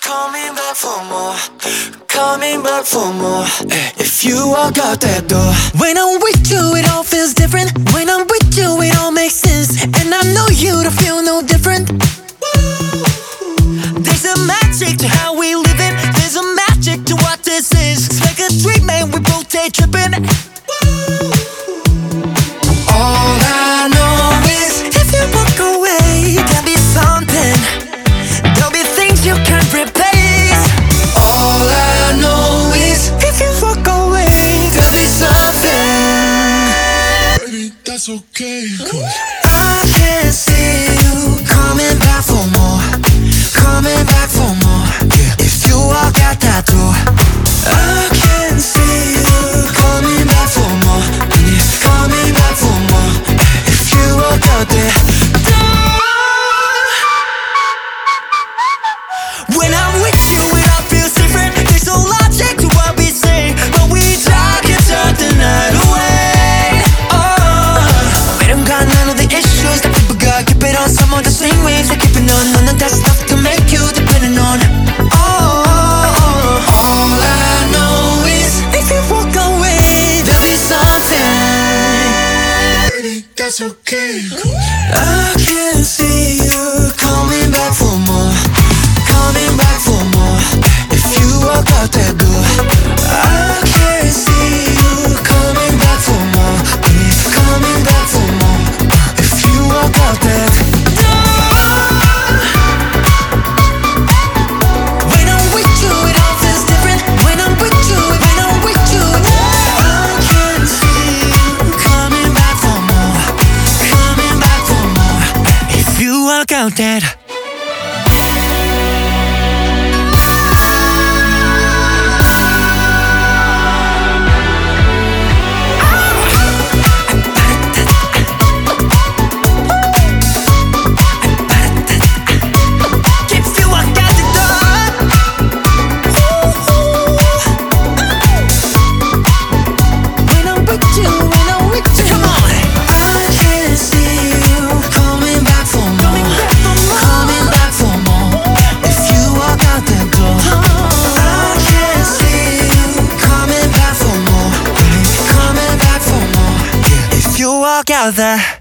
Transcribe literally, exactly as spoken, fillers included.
Coming back for more, coming back for more. If you walk out that door, when I'm with you, it all feels different. When I'm with you, it all makes sense. And I know you to feel no different. There's a magic to how we live it. There's a magic to what this is. It's like a dream and we both take tripping. all I know is if you walk away, there'll be something. There'll be things you can't replace. all I know is if you walk away, there'll be something. Baby, that's okay. I can see you Coming back for more, coming back for more. If you walk out that door, I can see you coming back for more, coming back for more. If you walk out that door, when I'm with you, it all feels different. There's no logic to what we say, but we talk and talk the night away. Oh, we don't got none of the issues that people got. Keep it on some of the same waves we're keeping on. None of that stuff to make you dependent on. Oh, oh, oh. all I know is if you walk away, there'll be something. Baby, that's okay. I can see you Coming back for more, coming back for more. If you walk out that door, I can see you coming back for more, coming back for more. If you walk out that when I'm with you, it all feels different. When I'm with you, when I'm with you, I can see you coming back for more, coming back for more. if you walk out that. If you walk out the door, when I'm with you, when I'm with you, come on. I can see you coming back for more, coming back for more. If you walk out that door, I can see you coming back for more, coming back for more. If you walk out there.